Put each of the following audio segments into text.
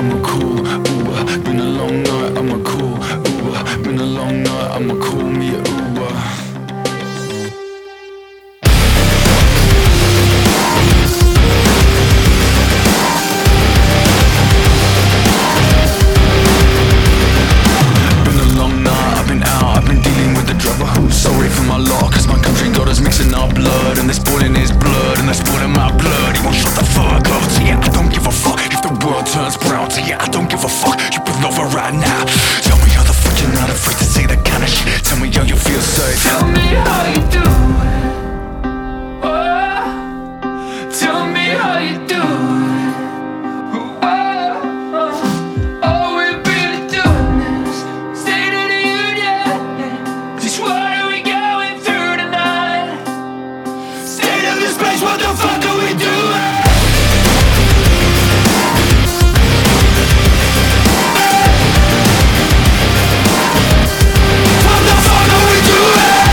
I'm a cool Uber. Been a long night, I'm a cool Uber. Been a long night, I'm a cool me a Uber. Sorry for my lot, cause my country got us mixing our blood, and they're spoiling his blood, and they're spoiling my blood. He won't shut the fuck up, so yeah, I don't give a fuck if the world turns brown, so yeah, I don't give a fuck. You pull over right now. Tell me how the fuck you're not afraid to say that kind of shit. Tell me how you feel safe. Tell me how you do. Oh, tell me how you do. What the fuck are we doing? What the fuck are we doing?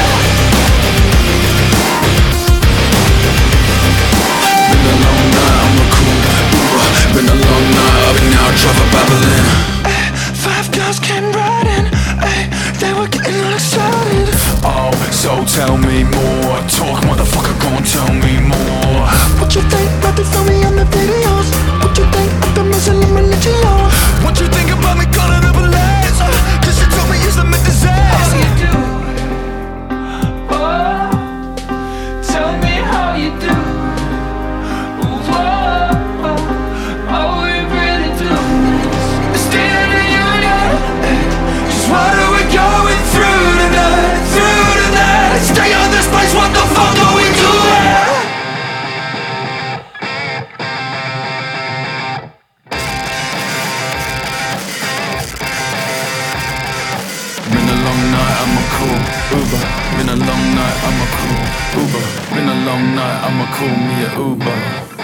Been a long night, I'm a cool Uber. Been a long night, I've been out driving babbling. 5 girls came riding, they were getting all excited. Oh, so tell me more. Talk, motherfucker, go and tell me more. What you think about the filming on the videos? What you think of the Muslim religion? What you think about me calling the police? Cause you told me Islam is disease. How you do? Oh, tell me how you do. Oh, we really do. The State of the Union. Just what are we going through tonight? Through tonight. Stay on this place. What the fuck are we doing? Been a long night, I'm a cool Uber. Been a long night, I'm a cool Uber. Been a long night, I'm a cool me a Uber.